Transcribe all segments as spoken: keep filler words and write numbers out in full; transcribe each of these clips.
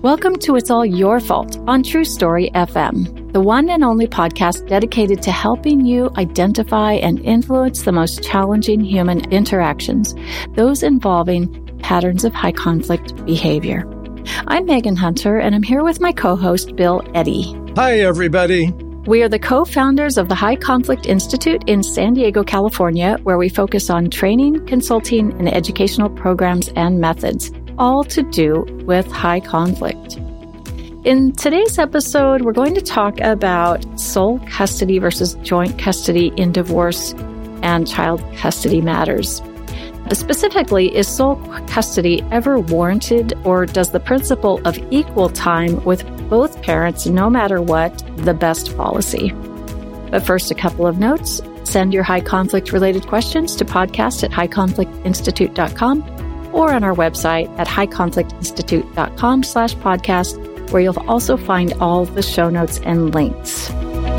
Welcome to It's All Your Fault on True Story F M, the one and only podcast dedicated to helping you identify and influence the most challenging human interactions, those involving patterns of high conflict behavior. I'm Megan Hunter, and I'm here with my co-host, Bill Eddy. Hi, everybody. We are the co-founders of the High Conflict Institute in San Diego, California, where we focus on training, consulting, and educational programs and methods, all to do with high conflict. In today's episode, we're going to talk about sole custody versus joint custody in divorce and child custody matters. Specifically, is sole custody ever warranted, or does the principle of equal time with both parents, no matter what, the best policy? But first, a couple of notes. Send your high conflict related questions to podcast at high conflict institute dot com or on our website at high conflict institute dot com slash podcast, where you'll also find all the show notes and links.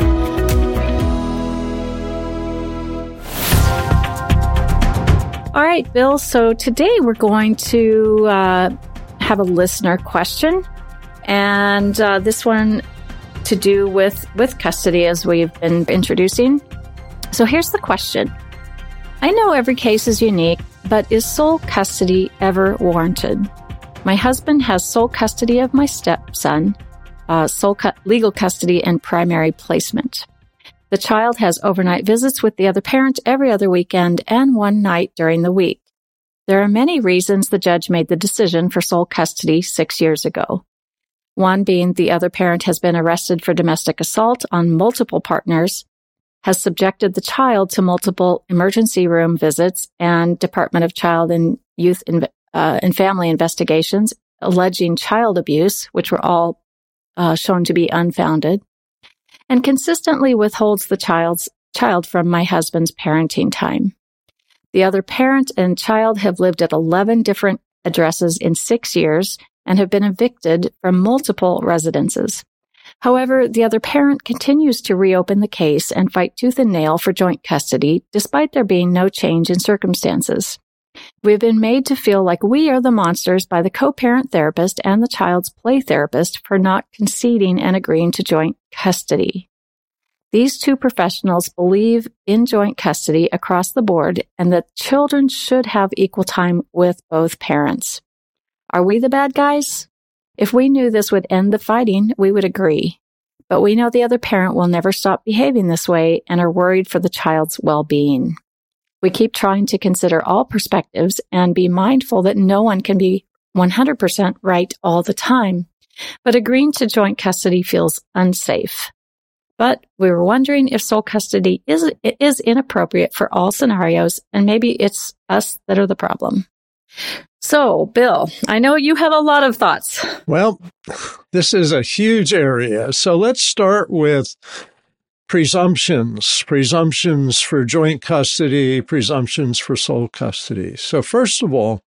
All right, Bill. So today we're going to uh, have a listener question, and uh, this one to do with, with custody, as we've been introducing. So here's the question. I know every case is unique, but is sole custody ever warranted? My husband has sole custody of my stepson, uh, sole cu- legal custody and primary placement. The child has overnight visits with the other parent every other weekend and one night during the week. There are many reasons the judge made the decision for sole custody six years ago. One being the other parent has been arrested for domestic assault on multiple partners, has subjected the child to multiple emergency room visits and Department of Child and Youth Inve- uh, and Family investigations alleging child abuse, which were all uh, shown to be unfounded, and consistently withholds the child's child from my husband's parenting time. The other parent and child have lived at eleven different addresses in six years and have been evicted from multiple residences. However, the other parent continues to reopen the case and fight tooth and nail for joint custody, despite there being no change in circumstances. We've been made to feel like we are the monsters by the co-parent therapist and the child's play therapist for not conceding and agreeing to joint custody. These two professionals believe in joint custody across the board and that children should have equal time with both parents. Are we the bad guys? If we knew this would end the fighting, we would agree. But we know the other parent will never stop behaving this way and are worried for the child's well-being. We keep trying to consider all perspectives and be mindful that no one can be one hundred percent right all the time. But agreeing to joint custody feels unsafe. But we were wondering if sole custody is, is inappropriate for all scenarios, and maybe it's us that are the problem. So, Bill, I know you have a lot of thoughts. Well, this is a huge area. So let's start with presumptions, presumptions for joint custody, presumptions for sole custody. So first of all,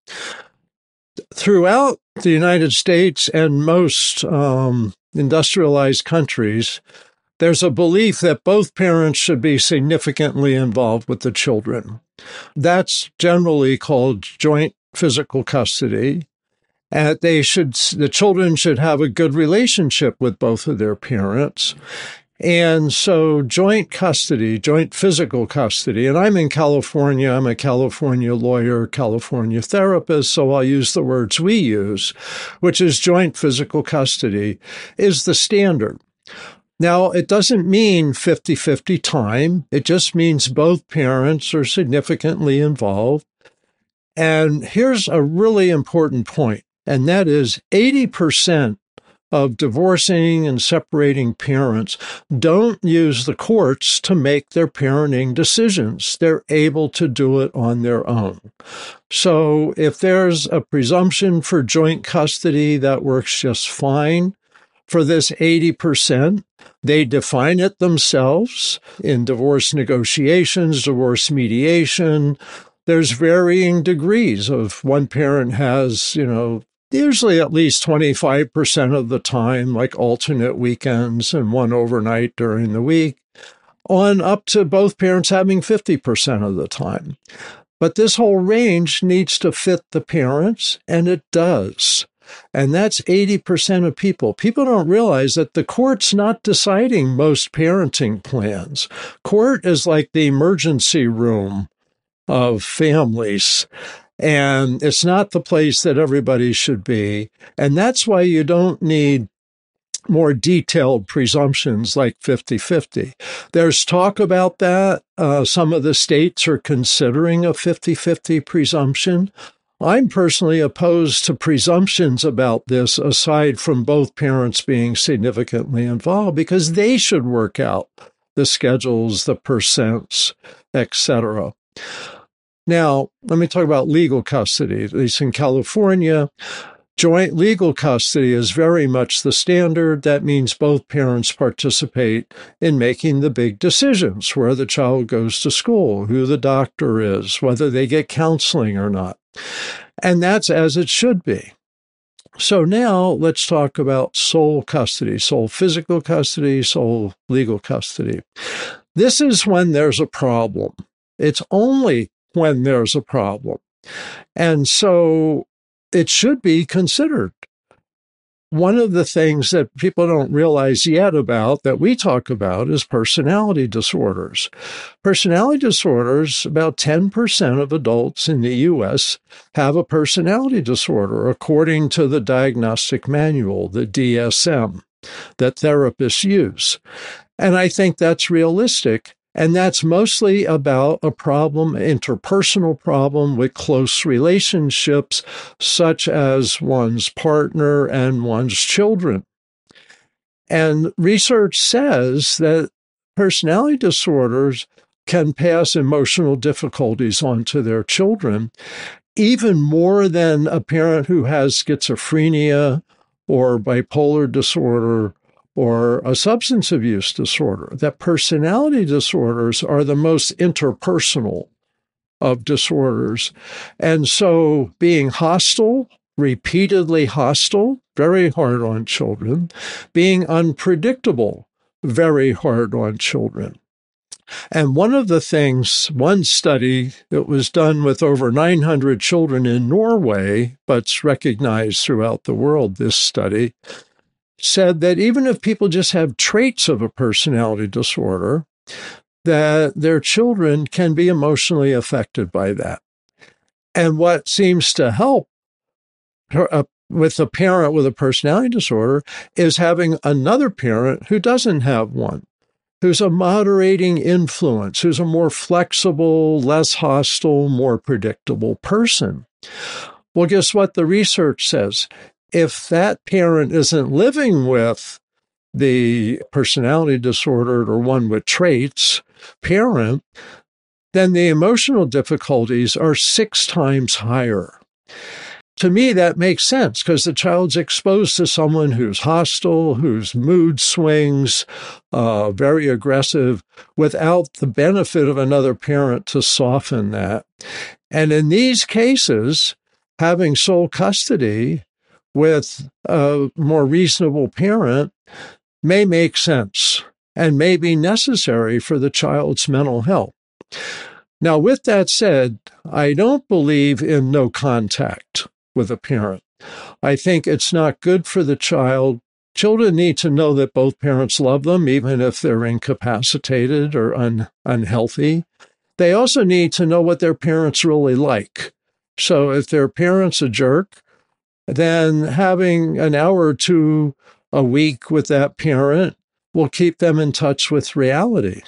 throughout the United States and most um, industrialized countries, there's a belief that both parents should be significantly involved with the children. That's generally called joint physical custody. And they should, the children should have a good relationship with both of their parents. And so joint custody, joint physical custody, and I'm in California, I'm a California lawyer, California therapist, so I'll use the words we use, which is joint physical custody, is the standard. Now, it doesn't mean fifty-fifty time. It just means both parents are significantly involved. And here's a really important point, and that is eighty percent of divorcing and separating parents don't use the courts to make their parenting decisions. They're able to do it on their own. So if there's a presumption for joint custody, that works just fine. For this eighty percent, they define it themselves in divorce negotiations, divorce mediation. There's varying degrees of one parent has, you know, usually at least twenty-five percent of the time, like alternate weekends and one overnight during the week, on up to both parents having fifty percent of the time. But this whole range needs to fit the parents, and it does. And that's eighty percent of people. People don't realize that the court's not deciding most parenting plans. Court is like the emergency room of families. And it's not the place that everybody should be. And that's why you don't need more detailed presumptions like fifty-fifty. There's talk about that. Uh, some of the states are considering a fifty-fifty presumption. I'm personally opposed to presumptions about this, aside from both parents being significantly involved, because they should work out the schedules, the percents, et cetera. Now, let me talk about legal custody. At least in California, joint legal custody is very much the standard. That means both parents participate in making the big decisions, where the child goes to school, who the doctor is, whether they get counseling or not. And that's as it should be. So now let's talk about sole custody, sole physical custody, sole legal custody. This is when there's a problem. It's only when there's a problem. And so it should be considered. One of the things that people don't realize yet about that we talk about is personality disorders. Personality disorders, about ten percent of adults in the U S have a personality disorder, according to the diagnostic manual, the D S M, that therapists use. And I think that's realistic. And that's mostly about a problem, interpersonal problem with close relationships, such as one's partner and one's children. And research says that personality disorders can pass emotional difficulties on to their children, even more than a parent who has schizophrenia or bipolar disorder or a substance abuse disorder. That personality disorders are the most interpersonal of disorders. And so being hostile, repeatedly hostile, very hard on children. Being unpredictable, very hard on children. And one of the things, one study that was done with over nine hundred children in Norway, but's recognized throughout the world, this study, said that even if people just have traits of a personality disorder, that their children can be emotionally affected by that. And what seems to help uh, with a parent with a personality disorder is having another parent who doesn't have one, who's a moderating influence, who's a more flexible, less hostile, more predictable person. Well, guess what the research says? If that parent isn't living with the personality disordered or one with traits parent, then the emotional difficulties are six times higher. To me, that makes sense because the child's exposed to someone who's hostile, whose mood swings, uh, very aggressive, without the benefit of another parent to soften that. And in these cases, having sole custody with a more reasonable parent may make sense and may be necessary for the child's mental health. Now, with that said, I don't believe in no contact with a parent. I think it's not good for the child. Children need to know that both parents love them, even if they're incapacitated or un- unhealthy. They also need to know what their parents really like. So if their parent's a jerk, then having an hour or two a week with that parent will keep them in touch with reality.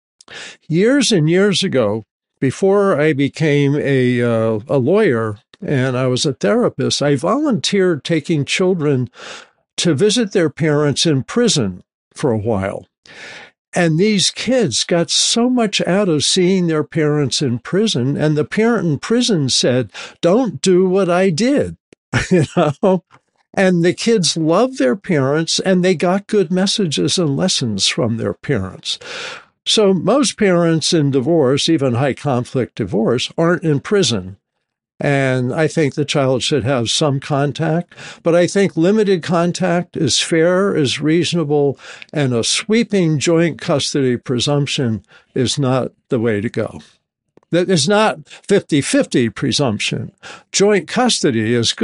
Years and years ago, before I became a, uh, a lawyer and I was a therapist, I volunteered taking children to visit their parents in prison for a while. And these kids got so much out of seeing their parents in prison, and the parent in prison said, "Don't do what I did." You know, and the kids loved their parents and they got good messages and lessons from their parents. So most parents in divorce, even high conflict divorce, aren't in prison. And I think the child should have some contact, but I think limited contact is fair, is reasonable, and a sweeping joint custody presumption is not the way to go. That is not fifty-fifty presumption. Joint custody is good,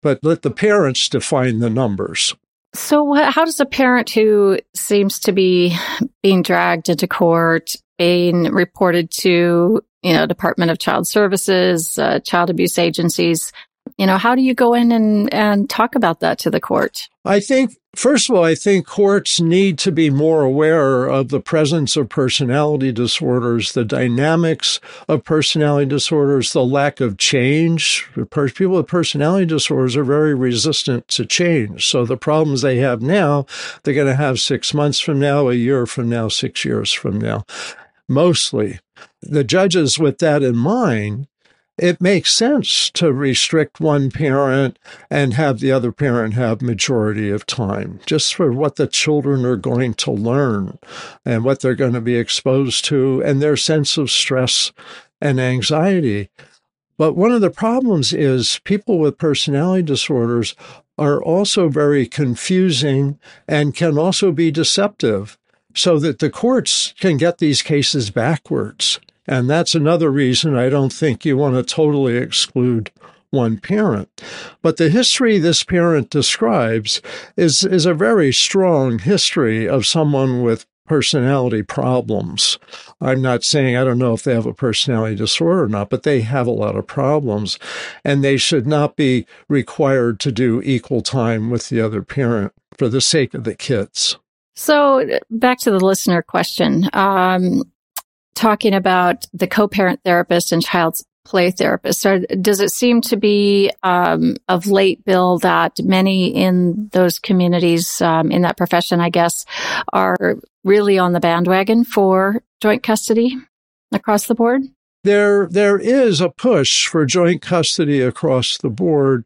but let the parents define the numbers. So how does a parent who seems to be being dragged into court, being reported to, you know, Department of Child Services, uh, child abuse agencies, you know, how do you go in and, and talk about that to the court? I think, first of all, I think courts need to be more aware of the presence of personality disorders, the dynamics of personality disorders, the lack of change. People with personality disorders are very resistant to change. So the problems they have now, they're going to have six months from now, a year from now, six years from now. Mostly. The judges, with that in mind, it makes sense to restrict one parent and have the other parent have majority of time, just for what the children are going to learn and what they're going to be exposed to and their sense of stress and anxiety. But one of the problems is people with personality disorders are also very confusing and can also be deceptive, so that the courts can get these cases backwards. And that's another reason I don't think you want to totally exclude one parent. But the history this parent describes is, is a very strong history of someone with personality problems. I'm not saying I don't know if they have a personality disorder or not, but they have a lot of problems, and they should not be required to do equal time with the other parent for the sake of the kids. So back to the listener question. Um, talking about the co-parent therapist and child's play therapist, are, does it seem to be um, of late, Bill, that many in those communities, um, in that profession, I guess, are really on the bandwagon for joint custody across the board? There, there is a push for joint custody across the board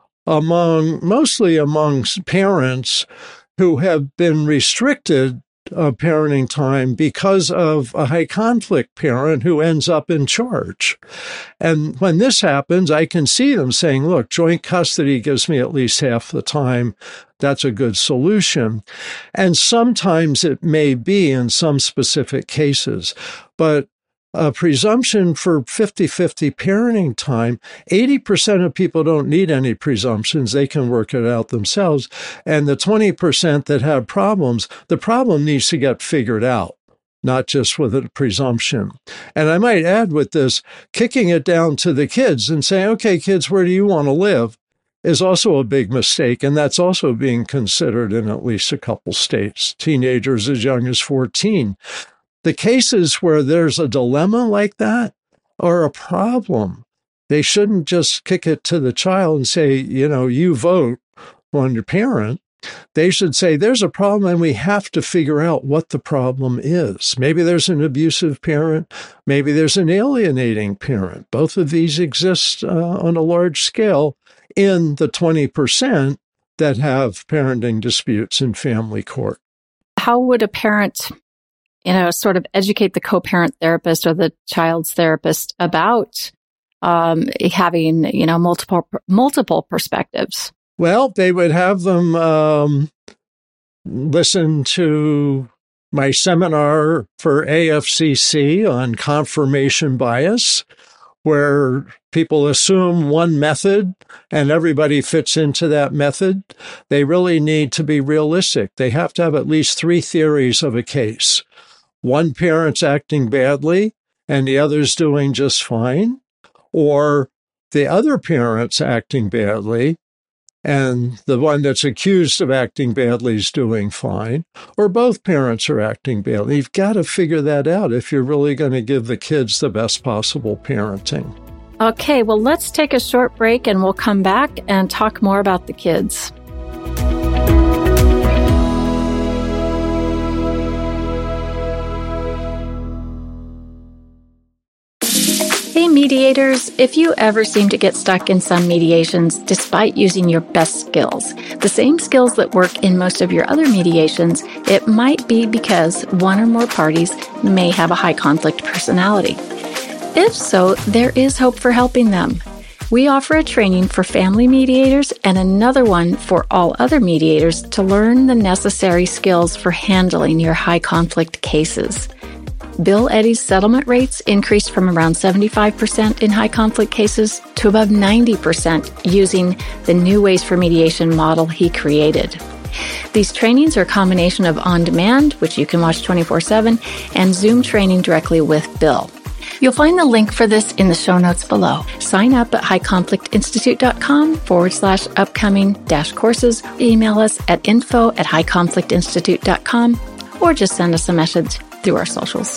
among, mostly among parents who have been restricted of parenting time because of a high conflict parent who ends up in charge. And when this happens, I can see them saying, look, joint custody gives me at least half the time. That's a good solution. And sometimes it may be in some specific cases, but a presumption for fifty-fifty parenting time, eighty percent of people don't need any presumptions. They can work it out themselves. And the twenty percent that have problems, the problem needs to get figured out, not just with a presumption. And I might add with this, kicking it down to the kids and saying, okay, kids, where do you want to live? Is also a big mistake. And that's also being considered in at least a couple states, teenagers as young as fourteen. The cases where there's a dilemma like that are a problem. They shouldn't just kick it to the child and say, you know, you vote on your parent. They should say, there's a problem and we have to figure out what the problem is. Maybe there's an abusive parent. Maybe there's an alienating parent. Both of these exist uh, on a large scale in the twenty percent that have parenting disputes in family court. How would a parent, you know, sort of educate the co-parent therapist or the child's therapist about um, having, you know, multiple multiple perspectives? Well, they would have them um, listen to my seminar for A F C C on confirmation bias, where people assume one method and everybody fits into that method. They really need to be realistic. They have to have at least three theories of a case. One parent's acting badly and the other's doing just fine, or the other parent's acting badly and the one that's accused of acting badly is doing fine, or both parents are acting badly. You've got to figure that out if you're really going to give the kids the best possible parenting. Okay, well, let's take a short break and we'll come back and talk more about the kids. Hey mediators, if you ever seem to get stuck in some mediations despite using your best skills, the same skills that work in most of your other mediations, it might be because one or more parties may have a high conflict personality. If so, there is hope for helping them. We offer a training for family mediators and another one for all other mediators to learn the necessary skills for handling your high conflict cases. Bill Eddy's settlement rates increased from around seventy-five percent in high conflict cases to above ninety percent using the New Ways for Mediation model he created. These trainings are a combination of on-demand, which you can watch twenty-four seven, and Zoom training directly with Bill. You'll find the link for this in the show notes below. Sign up at highconflictinstitute.com forward slash upcoming dash courses. Email us at info at highconflictinstitute.com or just send us a message through our socials.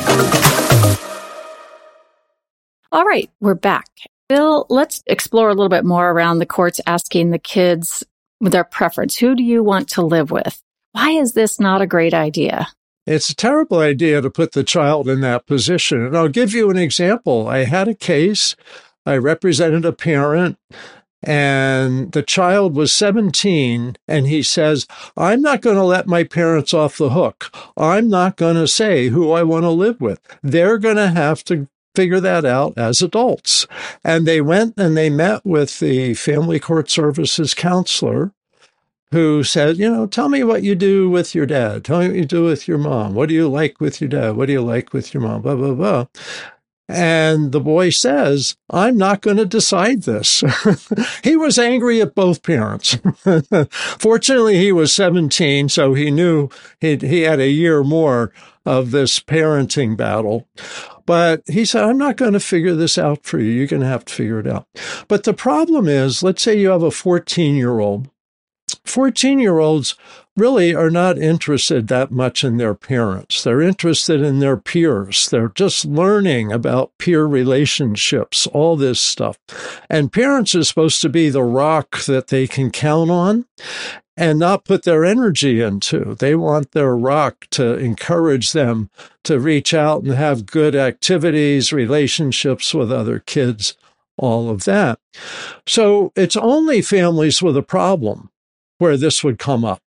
All right, we're back. Bill, let's explore a little bit more around the courts asking the kids their preference. Who do you want to live with? Why is this not a great idea? It's a terrible idea to put the child in that position. And I'll give you an example. I had a case. I represented a parent, and the child was seventeen, and he says, I'm not going to let my parents off the hook. I'm not going to say who I want to live with. They're going to have to figure that out as adults. And they went and they met with the Family Court Services counselor, who said, you know, tell me what you do with your dad. Tell me what you do with your mom. What do you like with your dad? What do you like with your mom? Blah, blah, blah. And the boy says, I'm not going to decide this. He was angry at both parents. Fortunately, he was seventeen, so he knew he he had a year more of this parenting battle. But he said, I'm not going to figure this out for you. You're going to have to figure it out. But the problem is, let's say you have a fourteen-year-old. fourteen-year-olds really are not interested that much in their parents. They're interested in their peers. They're just learning about peer relationships, all this stuff. And parents are supposed to be the rock that they can count on and not put their energy into. They want their rock to encourage them to reach out and have good activities, relationships with other kids, all of that. So it's only families with a problem where this would come up.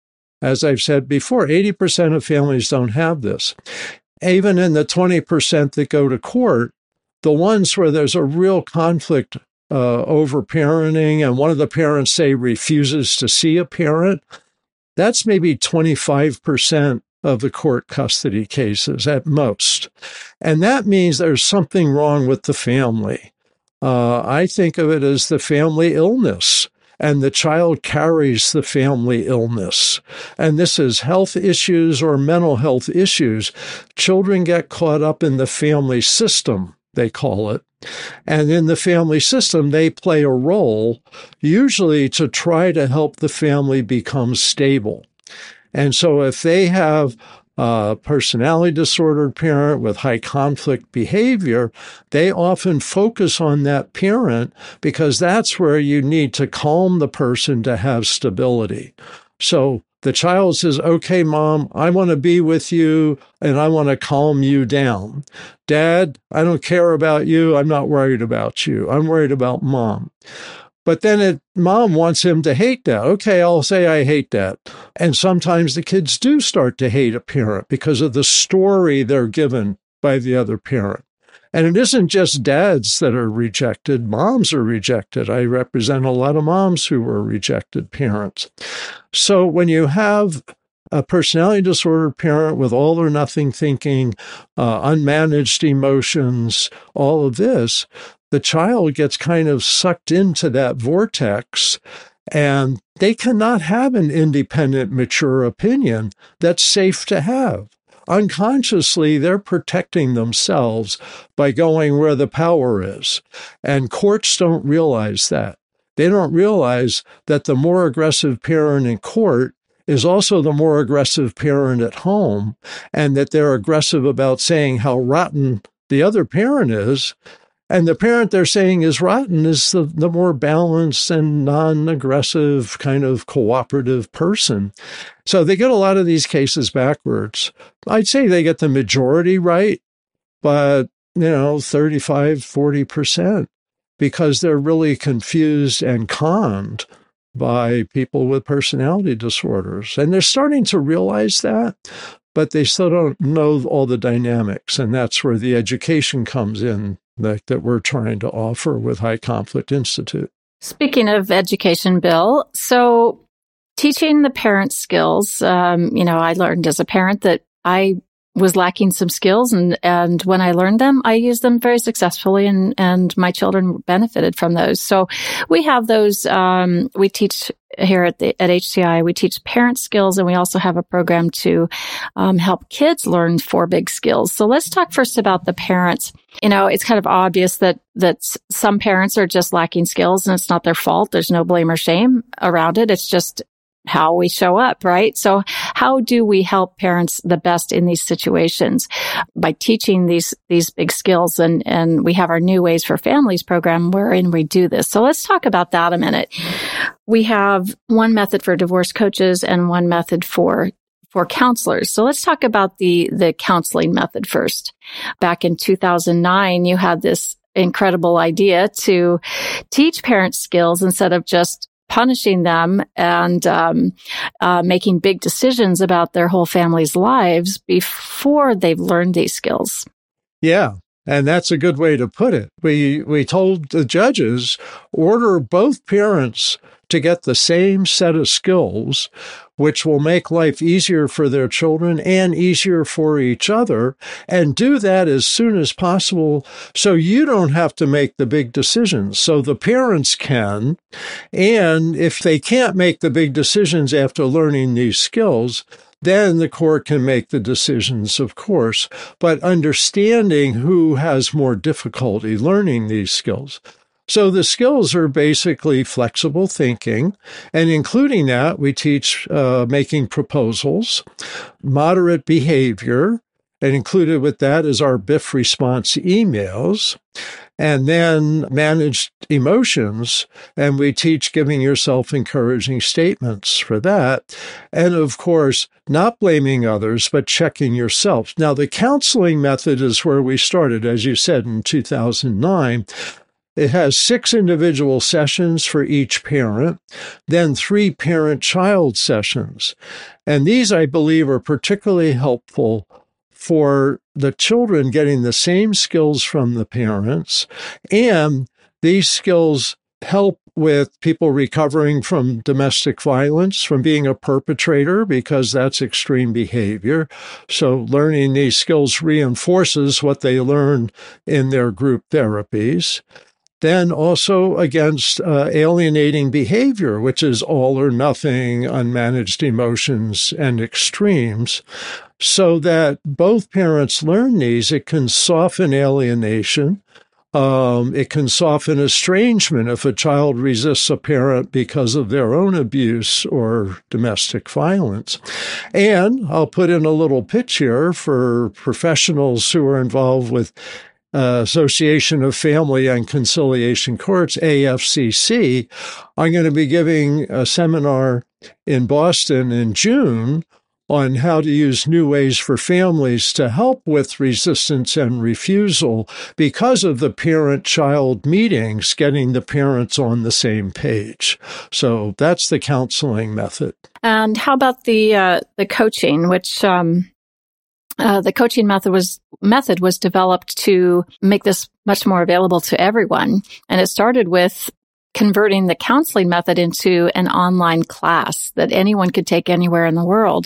As I've said before, eighty percent of families don't have this. Even in the twenty percent that go to court, the ones where there's a real conflict uh, over parenting and one of the parents, say, refuses to see a parent, that's maybe twenty-five percent of the court custody cases at most. And that means there's something wrong with the family. Uh, I think of it as the family illness. And the child carries the family illness. And this is health issues or mental health issues. Children get caught up in the family system, they call it. And in the family system, they play a role, usually to try to help the family become stable. And so if they have a personality disordered parent with high conflict behavior, they often focus on that parent because that's where you need to calm the person to have stability. So the child says, okay, mom, I want to be with you and I want to calm you down. Dad, I don't care about you. I'm not worried about you. I'm worried about mom. But then it, mom wants him to hate dad. Okay, I'll say I hate dad. And sometimes the kids do start to hate a parent because of the story they're given by the other parent. And it isn't just dads that are rejected. Moms are rejected. I represent a lot of moms who were rejected parents. So when you have a personality disordered parent with all or nothing thinking, uh, unmanaged emotions, all of this, the child gets kind of sucked into that vortex, and they cannot have an independent, mature opinion that's safe to have. Unconsciously, they're protecting themselves by going where the power is. And courts don't realize that. They don't realize that the more aggressive parent in court is also the more aggressive parent at home, and that they're aggressive about saying how rotten the other parent is. And the parent they're saying is rotten is the, the more balanced and non-aggressive kind of cooperative person. So they get a lot of these cases backwards. I'd say they get the majority right, but, you know, thirty-five, forty percent, because they're really confused and conned by people with personality disorders. And they're starting to realize that, but they still don't know all the dynamics. And that's where the education comes in that, that we're trying to offer with High Conflict Institute. Speaking of education, Bill, so teaching the parent skills, um, you know, I learned as a parent that I was lacking some skills, and, and when I learned them, I used them very successfully, and, and my children benefited from those. So we have those, um, we teach here at the, at H C I, we teach parent skills, and we also have a program to, um, help kids learn four big skills. So let's talk first about the parents. You know, it's kind of obvious that, that some parents are just lacking skills, and it's not their fault. There's no blame or shame around it. It's just how we show up, right? So how do we help parents the best in these situations? By teaching these, these big skills, and, and we have our New Ways for Families program wherein we do this. So let's talk about that a minute. We have one method for divorce coaches and one method for for counselors. So let's talk about the, the counseling method first. Back in two thousand nine, you had this incredible idea to teach parents skills instead of just punishing them and um, uh, making big decisions about their whole family's lives before they've learned these skills. Yeah. And that's a good way to put it. We we told the judges, order both parents to get the same set of skills, which will make life easier for their children and easier for each other, and do that as soon as possible so you don't have to make the big decisions. So the parents can, and if they can't make the big decisions after learning these skills, then the court can make the decisions, of course, but understanding who has more difficulty learning these skills. So the skills are basically flexible thinking, and including that, we teach uh, making proposals, moderate behavior, and included with that is our B I F response emails, and then managed emotions, and we teach giving yourself encouraging statements for that, and of course, not blaming others, but checking yourself. Now, the counseling method is where we started, as you said, in two thousand nine. It has six individual sessions for each parent, then three parent-child sessions. And these, I believe, are particularly helpful for the children getting the same skills from the parents, and these skills help with people recovering from domestic violence, from being a perpetrator, because that's extreme behavior. So learning these skills reinforces what they learn in their group therapies. Then also against uh, alienating behavior, which is all or nothing, unmanaged emotions, and extremes, so that both parents learn these. It can soften alienation. Um, it can soften estrangement if a child resists a parent because of their own abuse or domestic violence. And I'll put in a little pitch here for professionals who are involved with Uh, Association of Family and Conciliation Courts, A F C C. I'm going to be giving a seminar in Boston in June on how to use new ways for families to help with resistance and refusal because of the parent-child meetings, getting the parents on the same page. So that's the counseling method. And how about the uh, the coaching, which um Uh, the coaching method was method was developed to make this much more available to everyone. And it started with converting the counseling method into an online class that anyone could take anywhere in the world.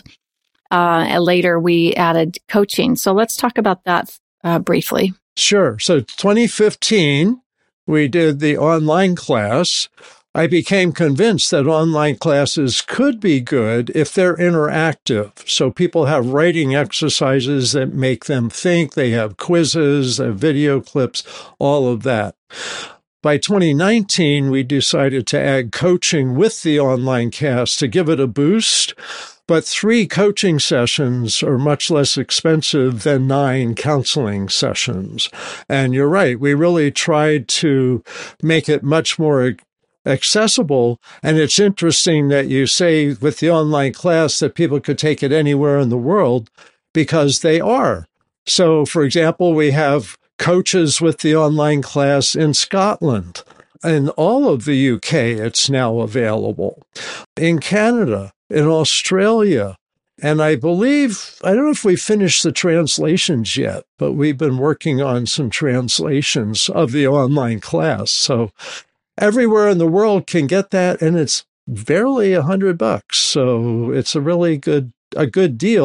Uh, and later, we added coaching. So let's talk about that uh, briefly. Sure. So twenty fifteen, we did the online class. I became convinced that online classes could be good if they're interactive. So people have writing exercises that make them think, they have quizzes, they have video clips, all of that. By twenty nineteen, we decided to add coaching with the online class to give it a boost. But three coaching sessions are much less expensive than nine counseling sessions. And you're right, we really tried to make it much more accessible. And it's interesting that you say with the online class that people could take it anywhere in the world, because they are. So, for example, we have coaches with the online class in Scotland. In all of the U K, it's now available. In Canada, in Australia, and I believe, I don't know if we finished the translations yet, but we've been working on some translations of the online class. So everywhere in the world can get that, and it's barely a hundred bucks. So it's a really good, a good deal.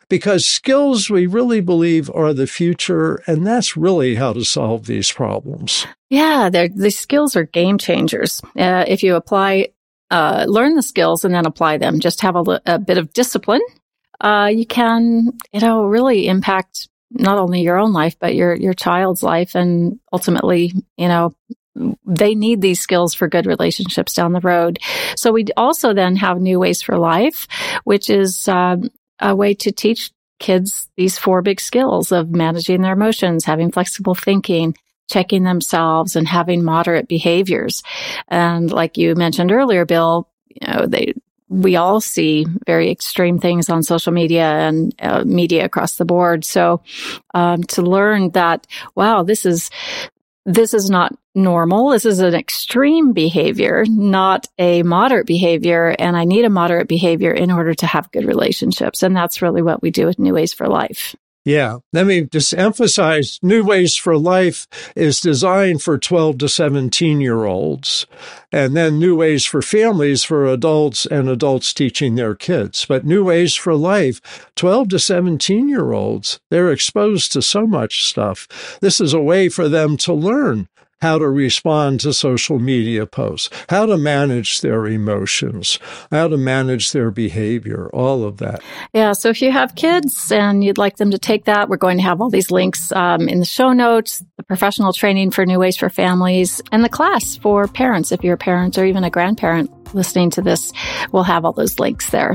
because skills we really believe are the future, and that's really how to solve these problems. Yeah, the skills are game changers. Uh, if you apply, uh, learn the skills and then apply them, just have a, a bit of discipline, uh, you can, you know, really impact not only your own life, but your, your child's life. And ultimately, you know, they need these skills for good relationships down the road. So we also then have New Ways for Life, which is um, a way to teach kids these four big skills of managing their emotions, having flexible thinking, checking themselves, and having moderate behaviors. And like you mentioned earlier, Bill, you know, they we all see very extreme things on social media and uh, media across the board. So um, to learn that, wow, this is this is not normal. This is an extreme behavior, not a moderate behavior. And I need a moderate behavior in order to have good relationships. And that's really what we do with New Ways for Life. Yeah. Let me just emphasize, New Ways for Life is designed for twelve to seventeen-year-olds, and then New Ways for Families for adults and adults teaching their kids. But New Ways for Life, twelve to seventeen-year-olds, they're exposed to so much stuff. This is a way for them to learn how to respond to social media posts, how to manage their emotions, how to manage their behavior, all of that. Yeah, so if you have kids and you'd like them to take that, we're going to have all these links um, in the show notes, the professional training for New Ways for Families, and the class for parents. If you're a parent or even a grandparent listening to this, we'll have all those links there.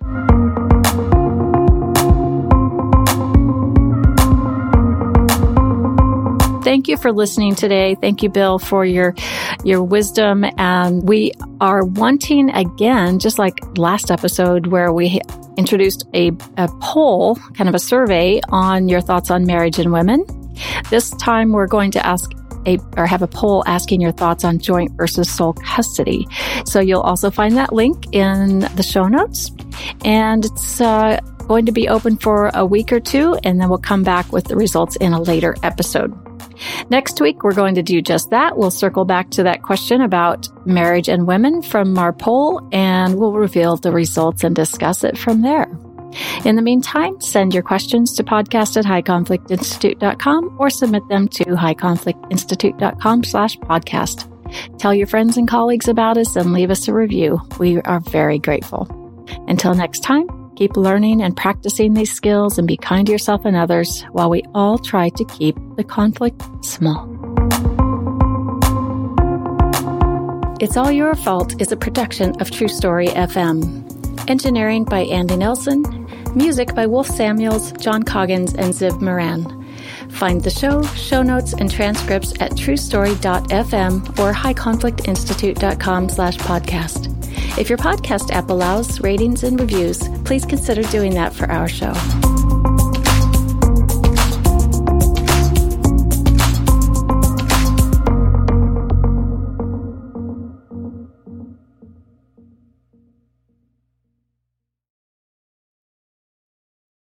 Thank you for listening today. Thank you, Bill, for your your wisdom. And we are wanting, again, just like last episode where we introduced a, a poll, kind of a survey on your thoughts on marriage and women. This time we're going to ask a or have a poll asking your thoughts on joint versus sole custody. So you'll also find that link in the show notes. And it's uh, going to be open for a week or two, and then we'll come back with the results in a later episode. Next week, we're going to do just that. We'll circle back to that question about marriage and women from our poll, and we'll reveal the results and discuss it from there. In the meantime, send your questions to podcast at high conflict institute dot com or submit them to high conflict institute dot com slash podcast. Tell your friends and colleagues about us and leave us a review. We are very grateful. Until next time, keep learning and practicing these skills and be kind to yourself and others while we all try to keep the conflict small. It's All Your Fault is a production of True Story F M. Engineering by Andy Nelson. Music by Wolf Samuels, John Coggins, and Ziv Moran. Find the show, show notes, and transcripts at true story dot f m or high conflict institute dot com slash podcast. If your podcast app allows ratings and reviews, please consider doing that for our show.